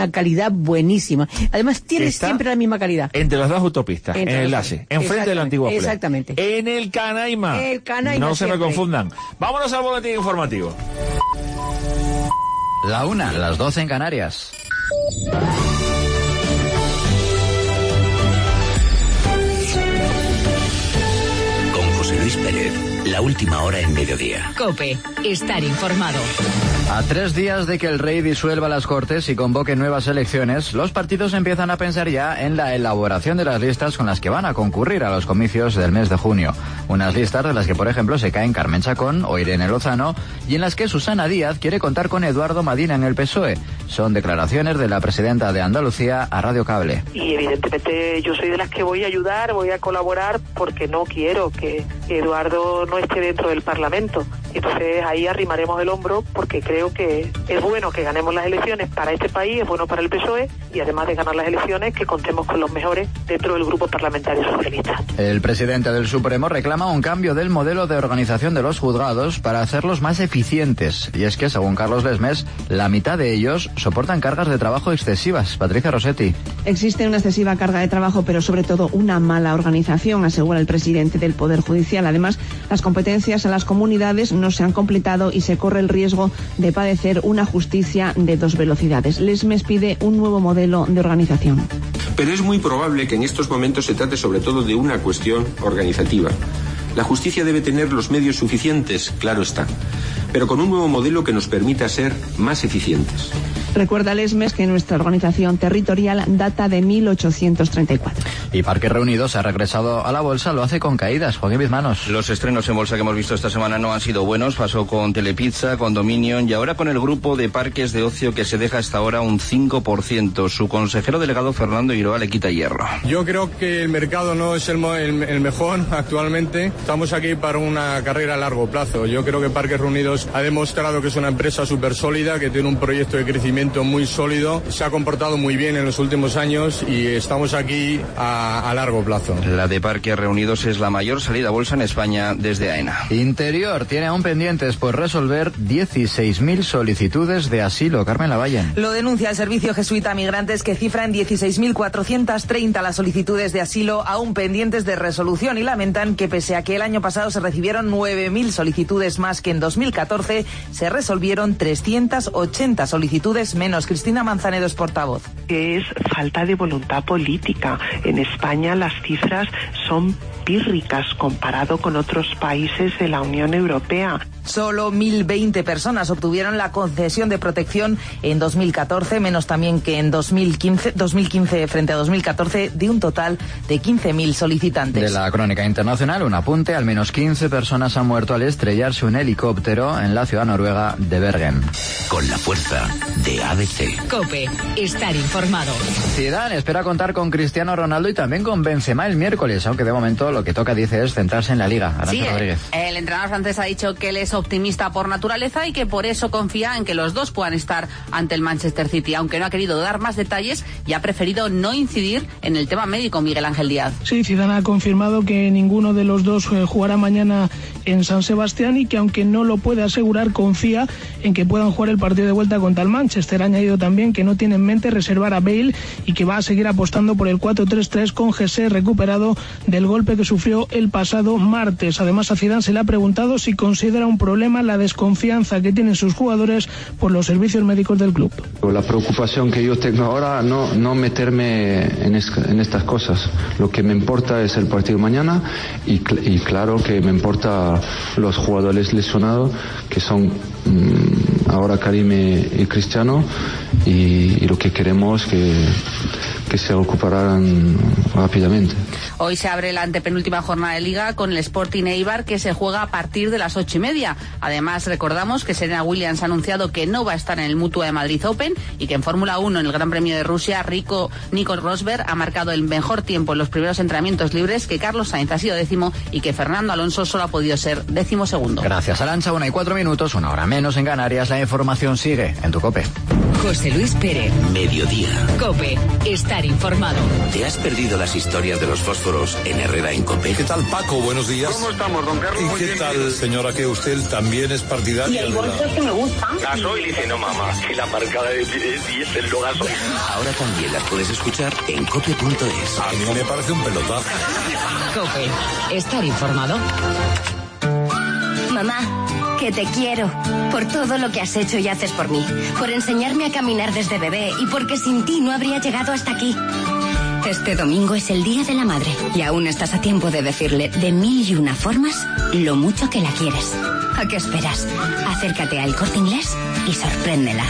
Una calidad buenísima. Además, tiene siempre la misma calidad. Entre las dos autopistas, en el enlace, enfrente de la antigua Play. Exactamente. En el Canaima. No se me confundan. Vámonos al boletín informativo. La 1, las 12 en Canarias. Con José Luis Pérez, la última hora en mediodía. COPE, estar informado. A 3 días de que el rey disuelva las Cortes y convoque nuevas elecciones, los partidos empiezan a pensar ya en la elaboración de las listas con las que van a concurrir a los comicios del mes de junio. Unas listas de las que, por ejemplo, se caen Carmen Chacón o Irene Lozano y en las que Susana Díaz quiere contar con Eduardo Madina en el PSOE. Son declaraciones de la presidenta de Andalucía a Radio Cable. Y evidentemente yo soy de las que voy a ayudar, voy a colaborar porque no quiero que Eduardo no esté dentro del Parlamento. Entonces ahí arrimaremos el hombro porque creo que es bueno que ganemos las elecciones para este país, es bueno para el PSOE y además de ganar las elecciones que contemos con los mejores dentro del grupo parlamentario socialista. El presidente del Supremo reclama un cambio del modelo de organización de los juzgados para hacerlos más eficientes. Y es que, según Carlos Lesmes, la mitad de ellos soportan cargas de trabajo excesivas. Patricia Rossetti. Existe una excesiva carga de trabajo, pero sobre todo una mala organización, asegura el presidente del Poder Judicial. Además, las competencias a las comunidades no se han completado y se corre el riesgo de padecer una justicia de 2 velocidades. Lesmes pide un nuevo modelo de organización. Pero es muy probable que en estos momentos se trate sobre todo de una cuestión organizativa. La justicia debe tener los medios suficientes, claro está, pero con un nuevo modelo que nos permita ser más eficientes. Recuerda Lesmes que nuestra organización territorial data de 1834. Y Parques Reunidos ha regresado a la bolsa, lo hace con caídas. Joaquín Bizmanos. Los estrenos en bolsa que hemos visto esta semana no han sido buenos. Pasó con Telepizza, con Dominion y ahora con el grupo de parques de ocio que se deja hasta ahora un 5%. Su consejero delegado Fernando Iroa le quita hierro. Yo creo que el mercado no es el mejor actualmente. Estamos aquí para una carrera a largo plazo. Yo creo que Parques Reunidos ha demostrado que es una empresa súper sólida, que tiene un proyecto de crecimiento muy sólido, se ha comportado muy bien en los últimos años y estamos aquí a largo plazo. La de Parques Reunidos es la mayor salida a bolsa en España desde AENA. Interior tiene aún pendientes por resolver 16.000 solicitudes de asilo. Carmen Lavallen. Lo denuncia el Servicio Jesuita Migrantes, que cifra en 16.430 las solicitudes de asilo aún pendientes de resolución y lamentan que pese a que el año pasado se recibieron 9.000 solicitudes más que en 2014, se resolvieron 380 solicitudes menos. Cristina Manzanedo es portavoz. Es falta de voluntad política. En España las cifras son pírricas comparado con otros países de la Unión Europea. Solo 1.020 personas obtuvieron la concesión de protección en 2014, menos también que en 2015 frente a 2014, de un total de 15.000 solicitantes. De la crónica internacional, un apunte: al menos 15 personas han muerto al estrellarse un helicóptero en la ciudad noruega de Bergen. Con la fuerza de ABC. COPE, estar informado. Zidane espera contar con Cristiano Ronaldo y también con Benzema el miércoles, aunque de momento lo que toca, dice, es centrarse en la Liga. Arantxa Rodríguez. El entrenador francés ha dicho que él es optimista por naturaleza y que por eso confía en que los dos puedan estar ante el Manchester City, aunque no ha querido dar más detalles y ha preferido no incidir en el tema médico. Miguel Ángel Díaz. Sí, Zidane ha confirmado que ninguno de los dos jugará mañana en San Sebastián y que aunque no lo puede asegurar, confía en que puedan jugar el partido de vuelta contra el Manchester. Ha añadido también que no tiene en mente reservar a Bale y que va a seguir apostando por el 4-3-3 con Jesse recuperado del golpe que sufrió el pasado martes. Además, a Zidane se le ha preguntado si considera un problema la desconfianza que tienen sus jugadores por los servicios médicos del club. La preocupación que yo tengo ahora no meterme en estas cosas. Lo que me importa es el partido mañana y claro que me importa los jugadores lesionados, que son ahora Karim y Cristiano, y lo que queremos que se recuperaran rápidamente. Hoy se abre la antepenúltima jornada de Liga con el Sporting Eibar, que se juega a partir de las 8:30. Además, recordamos que Serena Williams ha anunciado que no va a estar en el Mutua de Madrid Open y que en Fórmula 1, en el Gran Premio de Rusia, Nico Rosberg ha marcado el mejor tiempo en los primeros entrenamientos libres, que Carlos Sainz ha sido 10º y que Fernando Alonso solo ha podido ser 12º. Gracias, Arantxa. 1:04, 1 hora menos en Canarias. La información sigue en tu COPE. José Luis Pérez. Mediodía. COPE. Estar informado. ¿Te has perdido las historias de los fósforos en Herrera en COPE? ¿Qué tal, Paco? Buenos días. ¿Cómo estamos, don Carlos? ¿Y qué tal, señora, que usted también es partidaria? Y el bolso que me gusta. Gasoil, dice, no, mamá, si la marca de diésel lo gasoil. Ahora también las puedes escuchar en cope.es. A mí me parece un pelotazo. COPE. Estar informado. Mamá, que te quiero. Por todo lo que has hecho y haces por mí. Por enseñarme a caminar desde bebé y porque sin ti no habría llegado hasta aquí. Este domingo es el Día de la Madre y aún estás a tiempo de decirle de 1001 formas lo mucho que la quieres. ¿A qué esperas? Acércate al Corte Inglés y sorpréndela.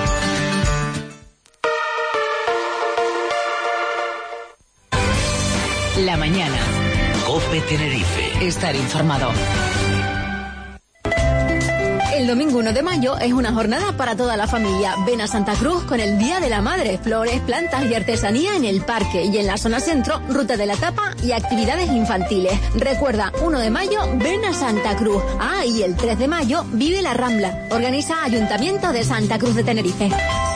La mañana. COPE Tenerife. Estar informado. El domingo 1 de mayo es una jornada para toda la familia. Ven a Santa Cruz con el Día de la Madre, flores, plantas y artesanía en el parque y en la zona centro, ruta de la tapa y actividades infantiles. Recuerda, 1 de mayo, ven a Santa Cruz. Y el 3 de mayo, vive la Rambla. Organiza Ayuntamiento de Santa Cruz de Tenerife.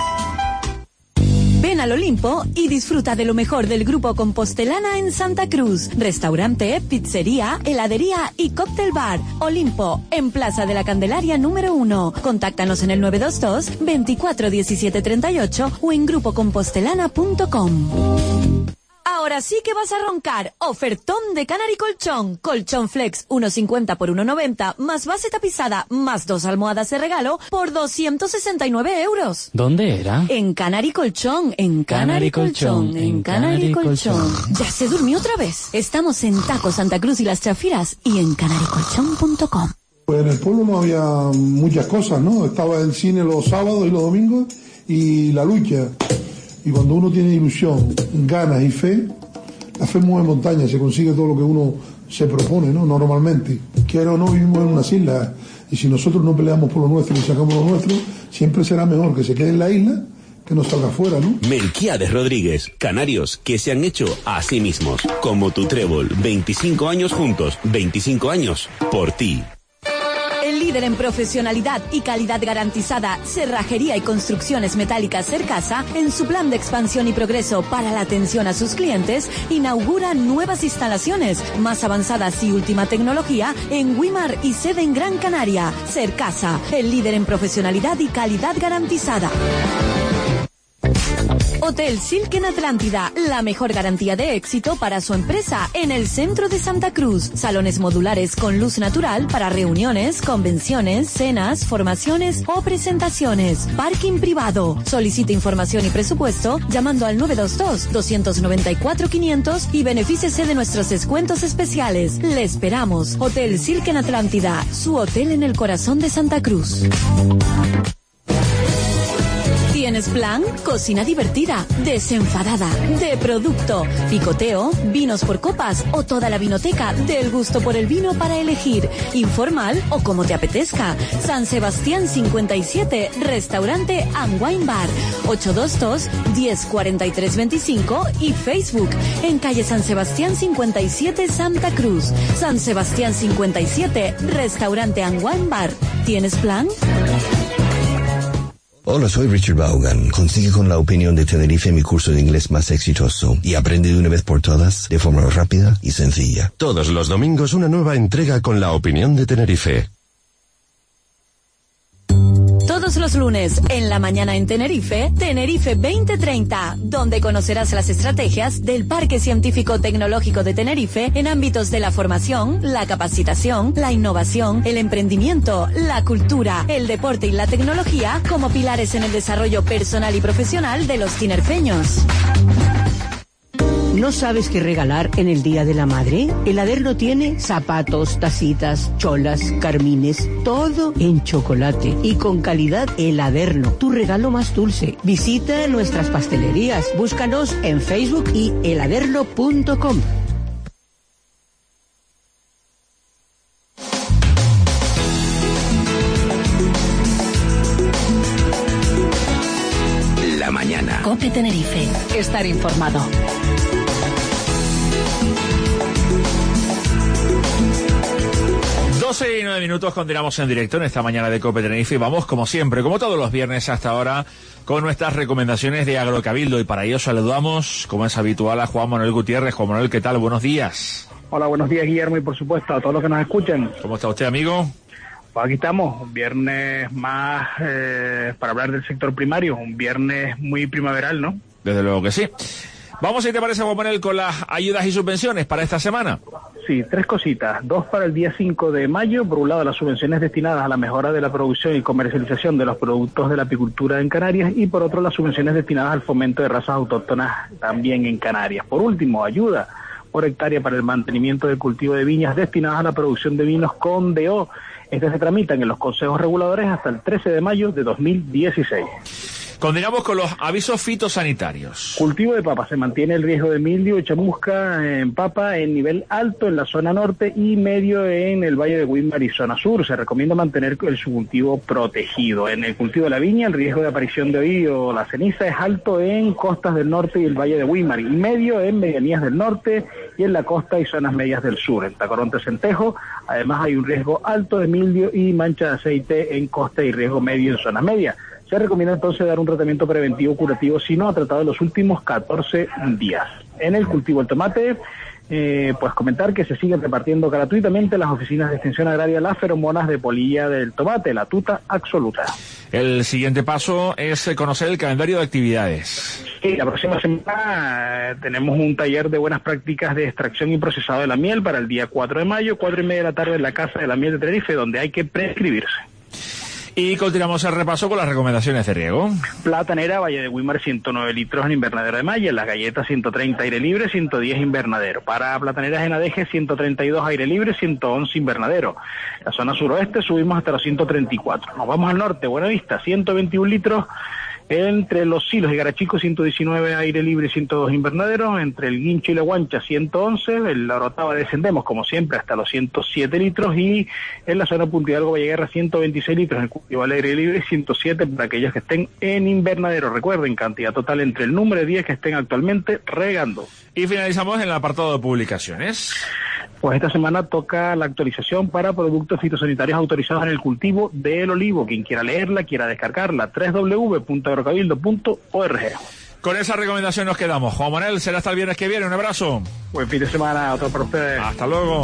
Ven al Olimpo y disfruta de lo mejor del grupo Compostelana en Santa Cruz. Restaurante, pizzería, heladería y cóctel bar. Olimpo, en Plaza de la Candelaria número 1. Contáctanos en el 922 24 17 38 o en grupocompostelana.com. Ahora sí que vas a roncar. Ofertón de Canary Colchón. Colchón Flex 1,50 por 1,90 más base tapizada más 2 almohadas de regalo por 269 euros. ¿Dónde era? En Canary Colchón, en Canary Colchón, en Canary Colchón. ¿Ya se durmió otra vez? Estamos en Taco Santa Cruz y Las Chafiras y en canarycolchón.com. Pues en el pueblo no había muchas cosas, ¿no? Estaba el cine los sábados y los domingos y la lucha. Y cuando uno tiene ilusión, ganas y fe, la fe mueve montañas, se consigue todo lo que uno se propone, ¿no? Normalmente. Quiera o no, vivimos en unas islas, y si nosotros no peleamos por lo nuestro y sacamos lo nuestro, siempre será mejor que se quede en la isla que no salga afuera, ¿no? Melquiades Rodríguez, canarios que se han hecho a sí mismos, como tu trébol, 25 años juntos, 25 años por ti. El líder en profesionalidad y calidad garantizada, Cerrajería y Construcciones Metálicas Cercasa, en su plan de expansión y progreso para la atención a sus clientes, inaugura nuevas instalaciones, más avanzadas y última tecnología, en Wimar y sede en Gran Canaria. Cercasa, el líder en profesionalidad y calidad garantizada. Hotel Silk en Atlántida, la mejor garantía de éxito para su empresa en el centro de Santa Cruz. Salones modulares con luz natural para reuniones, convenciones, cenas, formaciones o presentaciones. Parking privado. Solicite información y presupuesto llamando al 922-294-500 y benefíciese de nuestros descuentos especiales. Le esperamos. Hotel Silk en Atlántida, su hotel en el corazón de Santa Cruz. ¿Tienes plan? Cocina divertida, desenfadada, de producto, picoteo, vinos por copas o toda la vinoteca del gusto por el vino para elegir, informal o como te apetezca. San Sebastián 57, restaurante and wine bar, 822-104325 y Facebook en calle San Sebastián 57 Santa Cruz. San Sebastián 57, restaurante and wine bar. ¿Tienes plan? Hola, soy Richard Vaughan. Consigue con La Opinión de Tenerife mi curso de inglés más exitoso y aprende de una vez por todas, de forma rápida y sencilla. Todos los domingos una nueva entrega con La Opinión de Tenerife. Todos los lunes, en la mañana en Tenerife, Tenerife 2030, donde conocerás las estrategias del Parque Científico Tecnológico de Tenerife en ámbitos de la formación, la capacitación, la innovación, el emprendimiento, la cultura, el deporte y la tecnología como pilares en el desarrollo personal y profesional de los tinerfeños. ¿No sabes qué regalar en el Día de la Madre? El Aderno tiene zapatos, tacitas, cholas, carmines, todo en chocolate y con calidad El Aderno, tu regalo más dulce. Visita nuestras pastelerías, búscanos en Facebook y eladerno.com. La mañana. COPE Tenerife. Estar informado. 12:09, continuamos en directo en esta mañana de COPE Tenerife y vamos, como siempre, como todos los viernes hasta ahora, con nuestras recomendaciones de Agrocabildo, y para ello saludamos, como es habitual, a Juan Manuel Gutiérrez. Juan Manuel, ¿qué tal? Buenos días. Hola, buenos días, Guillermo, y por supuesto a todos los que nos escuchan. ¿Cómo está usted, amigo? Pues aquí estamos, un viernes más para hablar del sector primario, un viernes muy primaveral, ¿no? Desde luego que sí. Vamos, si te parece, Juan Manuel, con las ayudas y subvenciones para esta semana. Sí, 3 cositas. 2 para el día 5 de mayo. Por un lado, las subvenciones destinadas a la mejora de la producción y comercialización de los productos de la apicultura en Canarias. Y por otro, las subvenciones destinadas al fomento de razas autóctonas también en Canarias. Por último, ayuda por hectárea para el mantenimiento del cultivo de viñas destinadas a la producción de vinos con DO. Estas se tramitan en los consejos reguladores hasta el 13 de mayo de 2016. Continuamos con los avisos fitosanitarios. Cultivo de papa. Se mantiene el riesgo de mildio y chamusca en papa en nivel alto en la zona norte y medio en el Valle de Guimar y zona sur. Se recomienda mantener el subcultivo protegido. En el cultivo de la viña, el riesgo de aparición de oído o la ceniza es alto en costas del norte y el Valle de Guimar, y medio en medianías del norte y en la costa y zonas medias del sur. En Tacoronte Centejo, además, hay un riesgo alto de mildio y mancha de aceite en costa y riesgo medio en zonas medias. Se recomienda entonces dar un tratamiento preventivo curativo si no ha tratado en los últimos 14 días. En el cultivo del tomate, pues comentar que se siguen repartiendo gratuitamente en las oficinas de extensión agraria las feromonas de polilla del tomate, la tuta absoluta. El siguiente paso es conocer el calendario de actividades. Sí, la próxima semana tenemos un taller de buenas prácticas de extracción y procesado de la miel para el día 4 de mayo, 4:30 de la tarde en la Casa de la Miel de Tenerife, donde hay que prescribirse. Y continuamos el repaso con las recomendaciones de riego. Platanera, Valle de Guimar, 109 litros en invernadero de malla. Las galletas, 130 aire libre, 110 invernadero. Para plataneras en Adeje, 132 aire libre, 111 invernadero. La zona suroeste subimos hasta los 134. Nos vamos al norte, Buenavista, 121 litros. Entre Los Silos y Garachico, 119 aire libre y 102 invernadero. Entre el Guincho y la Guancha, 111. En la Orotava descendemos, como siempre, hasta los 107 litros. Y en la zona Punta Hidalgo, Valleguerra, 126 litros. En el cultivo al aire libre, 107 para aquellos que estén en invernadero. Recuerden, cantidad total entre el número de días que estén actualmente regando. Y finalizamos en el apartado de publicaciones. Pues esta semana toca la actualización para productos fitosanitarios autorizados en el cultivo del olivo. Quien quiera leerla, quiera descargarla, www.agrocabildo.org. Con esa recomendación nos quedamos. Juan Manuel, será hasta el viernes que viene. Un abrazo. Buen fin de semana, otro para ustedes. Hasta luego.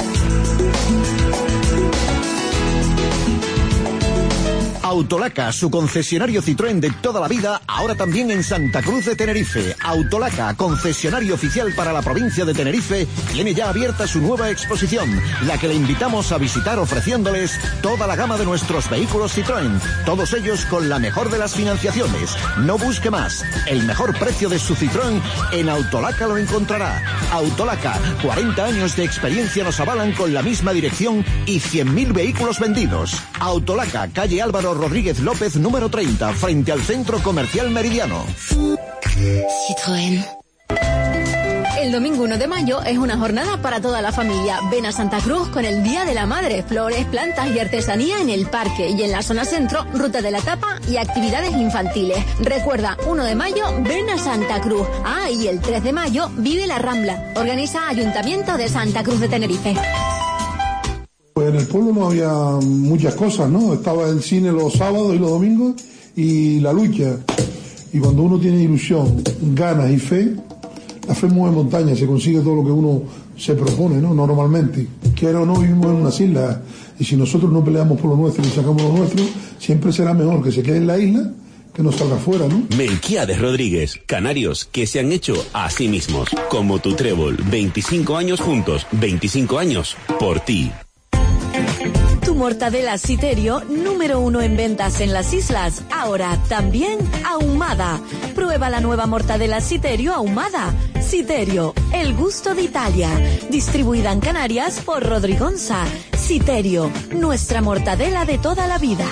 Autolaca, su concesionario Citroën de toda la vida, ahora también en Santa Cruz de Tenerife. Autolaca, concesionario oficial para la provincia de Tenerife, tiene ya abierta su nueva exposición, la que le invitamos a visitar ofreciéndoles toda la gama de nuestros vehículos Citroën, todos ellos con la mejor de las financiaciones. No busque más, el mejor precio de su Citroën en Autolaca lo encontrará. Autolaca, 40 años de experiencia nos avalan con la misma dirección y 100.000 vehículos vendidos. Autolaca, calle Álvaro Rodríguez López, número 30, frente al Centro Comercial Meridiano. Citroën. El domingo 1 de mayo es una jornada para toda la familia. Ven a Santa Cruz con el Día de la Madre, flores, plantas y artesanía en el parque, y en la zona centro, ruta de la tapa y actividades infantiles. Recuerda, 1 de mayo, ven a Santa Cruz. Ah, y el 3 de mayo, vive la Rambla. Organiza Ayuntamiento de Santa Cruz de Tenerife. Pues en el pueblo no había muchas cosas, ¿no? Estaba el cine los sábados y los domingos y la lucha. Y cuando uno tiene ilusión, ganas y fe, la fe mueve montañas, se consigue todo lo que uno se propone, ¿no? Normalmente. Quiera o no, vivimos en unas islas y si nosotros no peleamos por lo nuestro y sacamos lo nuestro, siempre será mejor que se quede en la isla que no salga afuera, ¿no? Melquiades Rodríguez, canarios que se han hecho a sí mismos. Como tu trébol, 25 años juntos, 25 años por ti. Tu mortadela Citerio, número 1 en ventas en las islas, ahora también ahumada. Prueba la nueva mortadela Citerio ahumada. Citerio, el gusto de Italia. Distribuida en Canarias por Rodrigonza. Citerio, nuestra mortadela de toda la vida.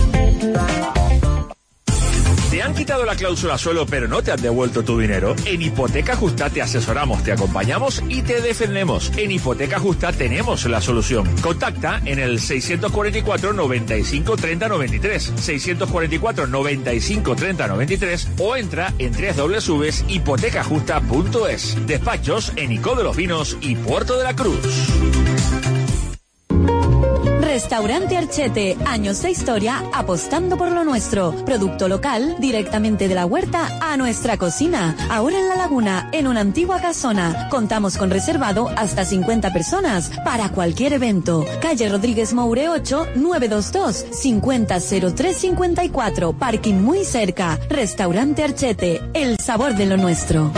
¿Te han quitado la cláusula suelo pero no te han devuelto tu dinero? En Hipoteca Justa te asesoramos, te acompañamos y te defendemos. En Hipoteca Justa tenemos la solución. Contacta en el 644 95 30 93, 644 95 30 93 o entra en www.hipotecajusta.es. Despachos en Icó de los Vinos y Puerto de la Cruz. Restaurante Archete, años de historia apostando por lo nuestro. Producto local directamente de la huerta a nuestra cocina. Ahora en La Laguna, en una antigua casona. Contamos con reservado hasta 50 personas para cualquier evento. Calle Rodríguez Moure 8, 922 500354. Parking muy cerca. Restaurante Archete, el sabor de lo nuestro.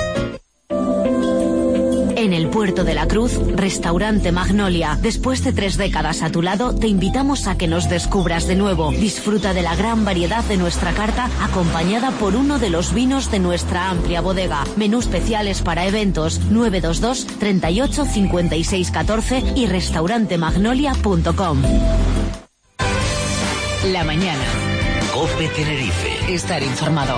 En el Puerto de la Cruz, Restaurante Magnolia. Después de 3 décadas a tu lado, te invitamos a que nos descubras de nuevo. Disfruta de la gran variedad de nuestra carta, acompañada por uno de los vinos de nuestra amplia bodega. Menú especiales para eventos 922 38 56 14 y restaurantemagnolia.com. La mañana. COPE Tenerife. Estar informado.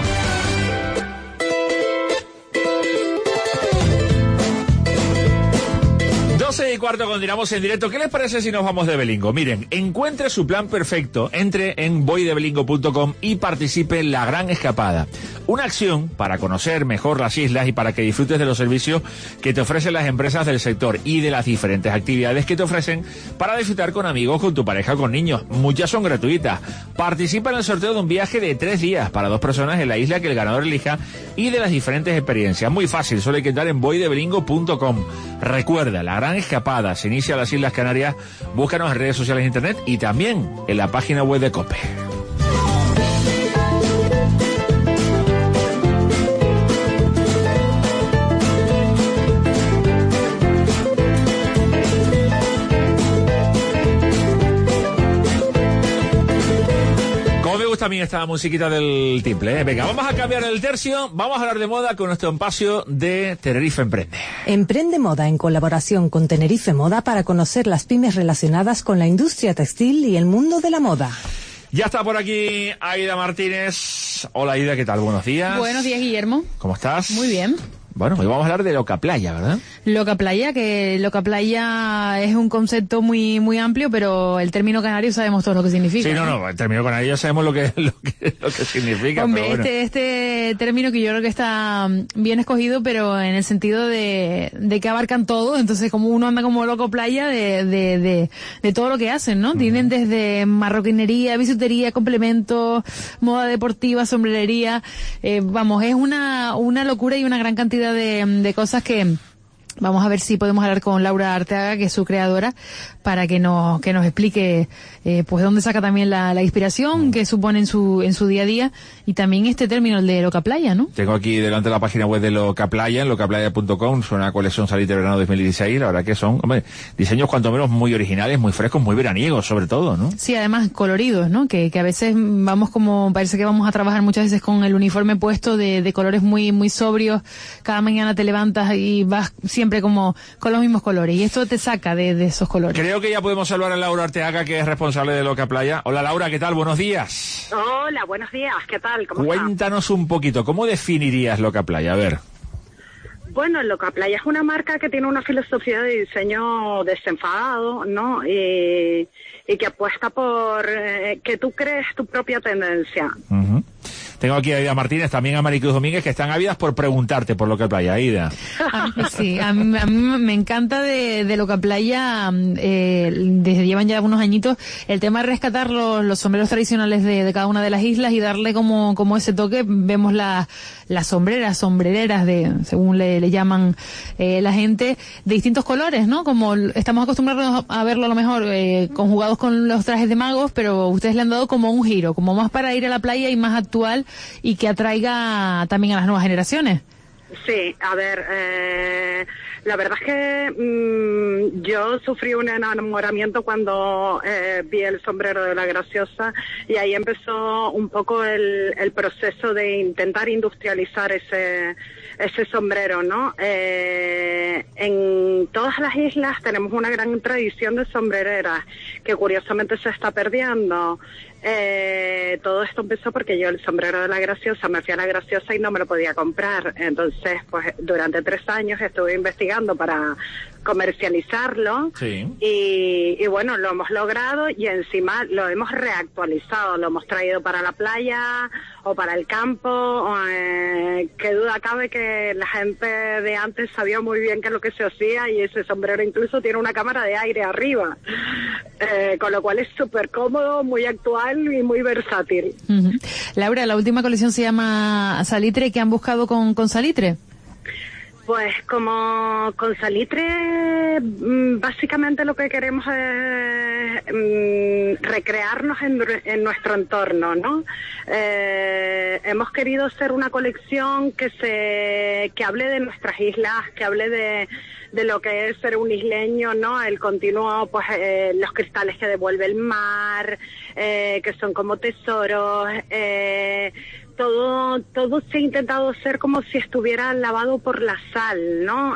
12:15 continuamos en directo. ¿Qué les parece si nos vamos de Belingo? Miren, encuentre su plan perfecto, entre en voydebelingo.com y participe en la Gran Escapada. Una acción para conocer mejor las islas y para que disfrutes de los servicios que te ofrecen las empresas del sector y de las diferentes actividades que te ofrecen para disfrutar con amigos, con tu pareja, con niños. Muchas son gratuitas. Participa en el sorteo de un viaje de 3 días para 2 personas en la isla que el ganador elija y de las diferentes experiencias. Muy fácil, solo hay que entrar en voydebelingo.com. Recuerda, la Gran Escapada se inicia a las Islas Canarias. Búscanos en redes sociales de internet y también en la página web de COPE. También esta musiquita del timple, ¿eh? Venga, vamos a cambiar el tercio, vamos a hablar de moda con nuestro espacio de Tenerife Emprende. Emprende Moda en colaboración con Tenerife Moda para conocer las pymes relacionadas con la industria textil y el mundo de la moda. Ya está por aquí Aida Martínez. Hola Aida, ¿qué tal? Buenos días. Buenos días, Guillermo. ¿Cómo estás? Muy bien. Bueno, hoy vamos a hablar de Loca Playa, ¿verdad? Loca Playa es un concepto muy muy amplio, pero el término canario sabemos todo lo que significa. Sí, no, el término canario ya sabemos lo que significa. Hombre, pero bueno. este término que yo creo que está bien escogido, pero en el sentido de que abarcan todo, entonces como uno anda como Loco Playa de todo lo que hacen, ¿no? Tienen desde marroquinería, bisutería, complementos, moda deportiva, sombrerería, vamos, es una locura y una gran cantidad de cosas que vamos a ver si podemos hablar con Laura Arteaga, que es su creadora, para que nos explique pues dónde saca también la inspiración que supone en su día a día, y también este término, el de Loca Playa, ¿no? Tengo aquí delante la página web de Loca Playa, en locaplaya.com, es una colección salida de verano 2016, la verdad que son, hombre, diseños cuanto menos muy originales, muy frescos, muy veraniegos sobre todo, ¿no? Sí, además coloridos, ¿no? Que a veces parece que vamos a trabajar muchas veces con el uniforme puesto de colores muy muy sobrios, cada mañana te levantas y vas siempre como con los mismos colores, y esto te saca de esos colores. Creo que ya podemos saludar a Laura Arteaga, que es responsable de Loca Playa. Hola Laura, ¿qué tal? Buenos días. Hola, buenos días, ¿qué tal? ¿Cómo estás? Cuéntanos un poquito, ¿cómo definirías Loca Playa? A ver. Bueno, Loca Playa es una marca que tiene una filosofía de diseño desenfadado, ¿no? Y que apuesta por que tú crees tu propia tendencia. Uh-huh. Tengo aquí a Aida Martínez, también a Maricruz Domínguez, que están ávidas por preguntarte por Loca Playa. Aida. Sí, a mí me encanta de Loca Playa, desde llevan ya unos añitos, el tema de rescatar los sombreros tradicionales de cada una de las islas y darle como ese toque. Vemos las sombrereras según le llaman la gente, de distintos colores, ¿no? Como estamos acostumbrados a verlo a lo mejor conjugados con los trajes de magos, pero ustedes le han dado como un giro, como más para ir a la playa y más actual, y que atraiga también a las nuevas generaciones. Sí, a ver, la verdad es que yo sufrí un enamoramiento cuando vi el sombrero de la Graciosa, y ahí empezó un poco el proceso de intentar industrializar ese sombrero, ¿no? En todas las islas tenemos una gran tradición de sombrereras que curiosamente se está perdiendo. Todo esto empezó porque yo el sombrero de la Graciosa, me fui a la Graciosa y no me lo podía comprar. Entonces, pues durante 3 años estuve investigando para comercializarlo. Sí. Y bueno, lo hemos logrado y encima lo hemos reactualizado, lo hemos traído para la playa o para el campo. Qué duda cabe que la gente de antes sabía muy bien qué es lo que se hacía, y ese sombrero incluso tiene una cámara de aire arriba, con lo cual es súper cómodo, muy actual y muy versátil. Laura, la última colección se llama Salitre. ¿Qué han buscado con Salitre? Pues como con Salitre, básicamente lo que queremos es recrearnos en nuestro entorno, ¿no? Hemos querido hacer una colección que hable de nuestras islas, que hable de lo que es ser un isleño, ¿no? El continuo, pues, los cristales que devuelve el mar, que son como tesoros, todo se ha intentado hacer como si estuviera lavado por la sal, ¿no?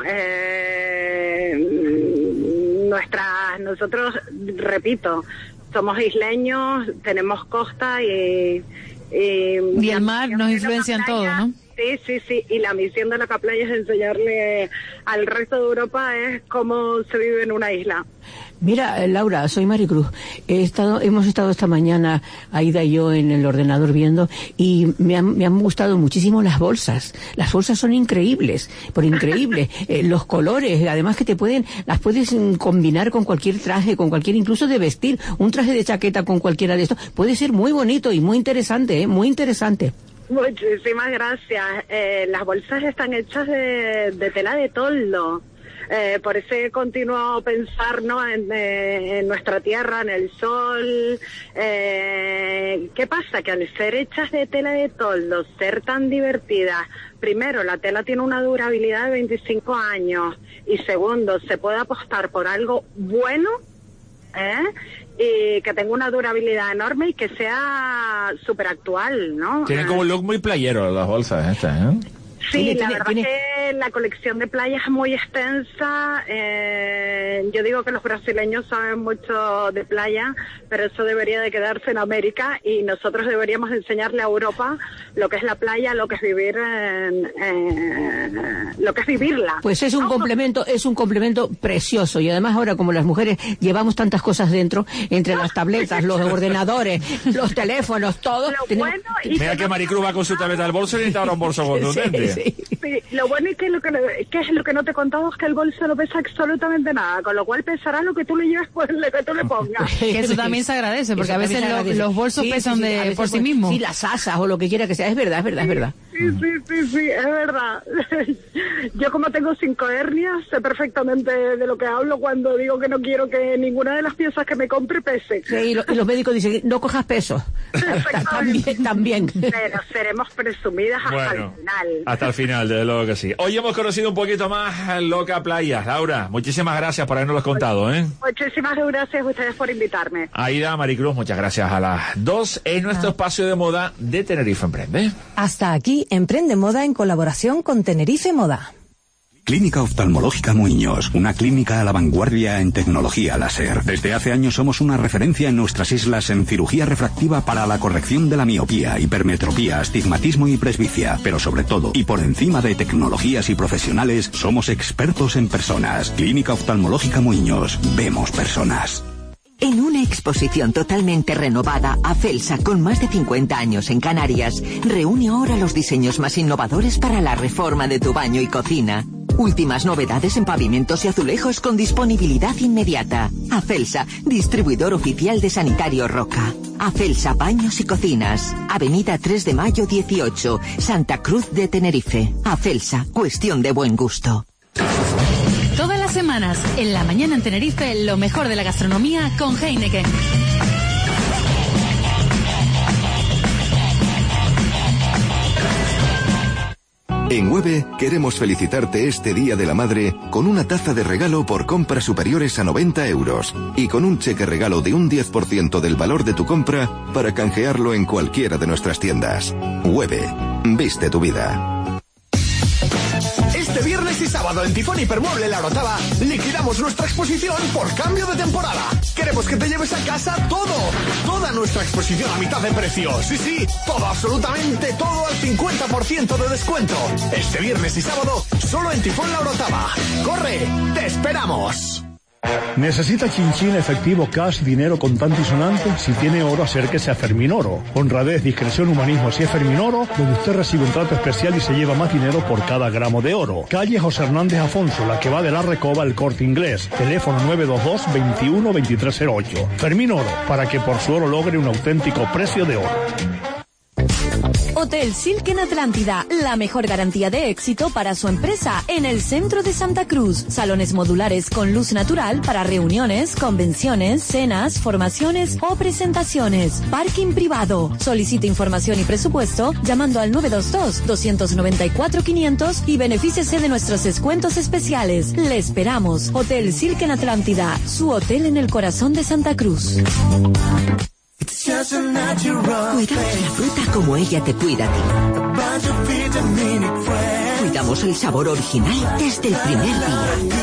Nosotros, repito, somos isleños, tenemos costa y el mar nos influencia en todo, ¿no? Sí, y la misión de la Playa es enseñarle al resto de Europa es cómo se vive en una isla. Mira, Laura, soy Maricruz. Hemos estado esta mañana, Aida y yo, en el ordenador viendo, y me han gustado muchísimo las bolsas. Las bolsas son increíbles, los colores, además que las puedes combinar con cualquier traje, con cualquier, incluso de vestir, un traje de chaqueta con cualquiera de estos. Puede ser muy bonito y muy interesante, muy interesante. Muchísimas gracias. Las bolsas están hechas de tela de toldo. Por ese continuo pensar, ¿no? En nuestra tierra, en el sol. ¿Qué pasa? Que al ser hechas de tela de toldo, ser tan divertidas, primero, la tela tiene una durabilidad de 25 años, y segundo, se puede apostar por algo bueno, y que tenga una durabilidad enorme y que sea súper actual, ¿no? Tienen como un look muy playero las bolsas estas, ¿eh? Sí, la verdad que la colección de playas es muy extensa. Yo digo que los brasileños saben mucho de playa, pero eso debería de quedarse en América, y nosotros deberíamos enseñarle a Europa lo que es la playa, lo que es vivir lo que es vivirla. Pues es un complemento precioso, y además ahora, como las mujeres llevamos tantas cosas dentro, entre las tabletas, los ordenadores, los teléfonos, todo. Mira que Maricruz va con su tableta al bolso y necesita ahora un bolso contundente. Sí, lo bueno es que lo que no te he contado es que el bolso no pesa absolutamente nada, con lo cual pesará lo que tú le lleves, pues lo que tú le pongas. Que eso también se agradece, porque a veces los bolsos pesan por sí mismos. Sí, las asas o lo que quiera que sea, es verdad. Sí, es verdad. Yo, como tengo 5 hernias, sé perfectamente de lo que hablo cuando digo que no quiero que ninguna de las piezas que me compre pese. Sí, y los médicos dicen, no cojas peso. También. Pero seremos presumidas hasta el final. Hasta el final, desde luego que sí. Hoy hemos conocido un poquito más Loca Playa. Laura, muchísimas gracias por habernos contado, ¿eh? Muchísimas gracias a ustedes por invitarme. Aida, Maricruz, muchas gracias a las dos en nuestro espacio de moda de Tenerife Emprende. Hasta aquí Emprende Moda en colaboración con Tenerife Moda. Clínica Oftalmológica Muiños, una clínica a la vanguardia en tecnología láser. Desde hace años somos una referencia en nuestras islas en cirugía refractiva para la corrección de la miopía, hipermetropía, astigmatismo y presbicia. Pero sobre todo, y por encima de tecnologías y profesionales, somos expertos en personas. Clínica Oftalmológica Muiños, vemos personas. En una exposición totalmente renovada, Afelsa, con más de 50 años en Canarias, reúne ahora los diseños más innovadores para la reforma de tu baño y cocina. Últimas novedades en pavimentos y azulejos con disponibilidad inmediata. Afelsa, distribuidor oficial de Sanitario Roca. Afelsa Baños y Cocinas. Avenida 3 de Mayo 18, Santa Cruz de Tenerife. Afelsa, cuestión de buen gusto. Todas las semanas, en la mañana en Tenerife, lo mejor de la gastronomía con Heineken. En Hueve queremos felicitarte este Día de la Madre con una taza de regalo por compras superiores a 90 euros y con un cheque regalo de un 10% del valor de tu compra para canjearlo en cualquiera de nuestras tiendas. Hueve, viste tu vida. Este viernes y sábado en Tifón Hipermueble La Orotava liquidamos nuestra exposición por cambio de temporada. Queremos que te lleves a casa todo. Toda nuestra exposición a mitad de precio. Sí, todo, absolutamente todo al 50% de descuento. Este viernes y sábado solo en Tifón La Orotava. ¡Corre! ¡Te esperamos! ¿Necesita chinchín, efectivo, cash, dinero contante y sonante? Si tiene oro, acérquese a Ferminoro. Honradez, discreción, humanismo. Si es Ferminoro, donde usted recibe un trato especial y se lleva más dinero por cada gramo de oro. Calle José Hernández Afonso, la que va de la Recoba al Corte Inglés. Teléfono 922-21-2308. Ferminoro, para que por su oro logre un auténtico precio de oro. Hotel Silk en Atlántida, la mejor garantía de éxito para su empresa en el centro de Santa Cruz. Salones modulares con luz natural para reuniones, convenciones, cenas, formaciones o presentaciones. Parking privado. Solicite información y presupuesto llamando al 922-294-500 y benefíciese de nuestros descuentos especiales. Le esperamos. Hotel Silk en Atlántida, su hotel en el corazón de Santa Cruz. Cuidamos la fruta como ella te cuida a ti. Cuidamos el sabor original desde el primer día.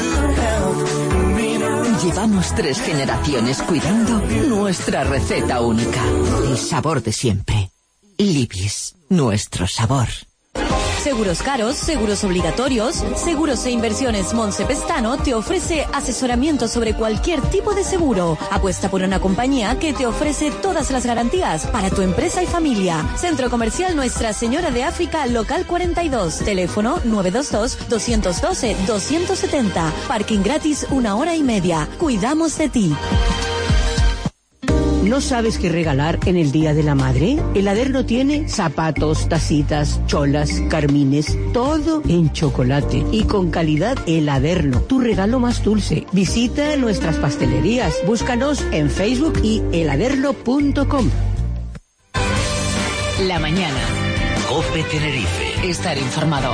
Llevamos 3 generaciones cuidando nuestra receta única. El sabor de siempre. Libis, nuestro sabor. Seguros caros, seguros obligatorios, seguros e inversiones Monse Pestano te ofrece asesoramiento sobre cualquier tipo de seguro. Apuesta por una compañía que te ofrece todas las garantías para tu empresa y familia. Centro Comercial Nuestra Señora de África, local 42. Teléfono 922-212-270. Parking gratis 1 hora y media. Cuidamos de ti. ¿No sabes qué regalar en el Día de la Madre? El Aderno tiene zapatos, tacitas, cholas, carmines, todo en chocolate y con calidad El Aderno, tu regalo más dulce. Visita nuestras pastelerías, búscanos en Facebook y eladerno.com. La mañana. COPE Tenerife. Estar informado.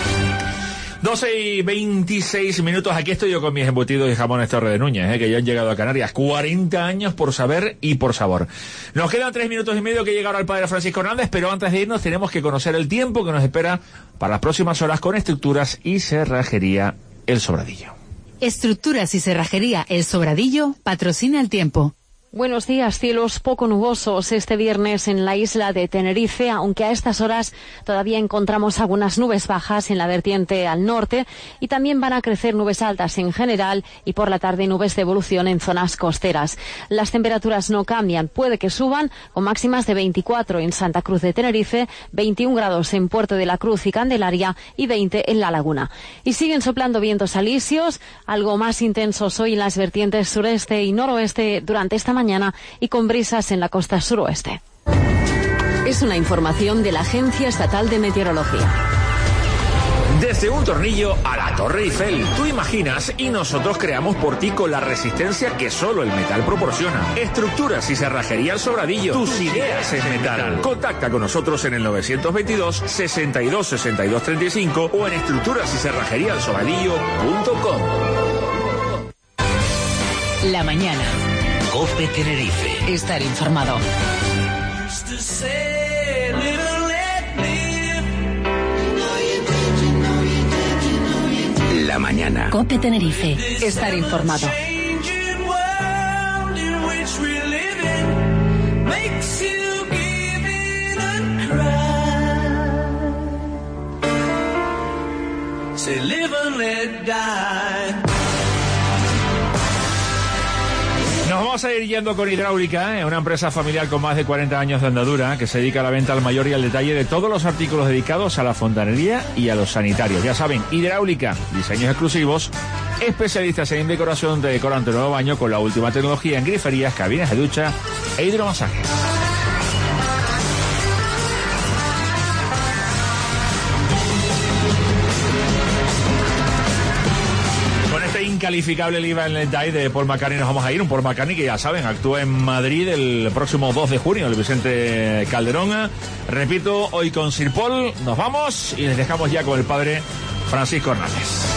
12:26. Aquí estoy yo con mis embutidos y jamones Torre de Núñez, que ya han llegado a Canarias. 40 años por saber y por sabor. Nos quedan 3 minutos y medio que llega ahora el padre Francisco Hernández, pero antes de irnos tenemos que conocer el tiempo que nos espera para las próximas horas con Estructuras y Cerrajería El Sobradillo. Estructuras y Cerrajería El Sobradillo patrocina el tiempo. Buenos días, cielos poco nubosos este viernes en la isla de Tenerife, aunque a estas horas todavía encontramos algunas nubes bajas en la vertiente al norte y también van a crecer nubes altas en general y por la tarde nubes de evolución en zonas costeras. Las temperaturas no cambian, puede que suban con máximas de 24 en Santa Cruz de Tenerife, 21 grados en Puerto de la Cruz y Candelaria y 20 en La Laguna. Y siguen soplando vientos alisios, algo más intensos hoy en las vertientes sureste y noroeste durante esta mañana y con brisas en la costa suroeste. Es una información de la Agencia Estatal de Meteorología. Desde un tornillo a la Torre Eiffel, tú imaginas y nosotros creamos por ti con la resistencia que solo el metal proporciona. Estructuras y Cerrajería El Sobradillo, tus ideas en metal. Contacta con nosotros en el 922-62-62-35 o en estructurasycerrajeríaelsobradillo.com. La mañana. COPE Tenerife. Estar informado. La mañana. COPE Tenerife. Estar informado. Nos vamos a ir yendo con Hidráulica, una empresa familiar con más de 40 años de andadura que se dedica a la venta al mayor y al detalle de todos los artículos dedicados a la fontanería y a los sanitarios. Ya saben, Hidráulica, diseños exclusivos, especialistas en decoración de decorante nuevo baño con la última tecnología en griferías, cabinas de ducha e hidromasajes. Incalificable el Live and Let Die de Paul McCartney. Nos vamos a ir, un Paul McCartney que ya saben, actúa en Madrid el próximo 2 de junio, el Vicente Calderón. Repito, hoy con Sir Paul nos vamos y les dejamos ya con el padre Francisco Hernández.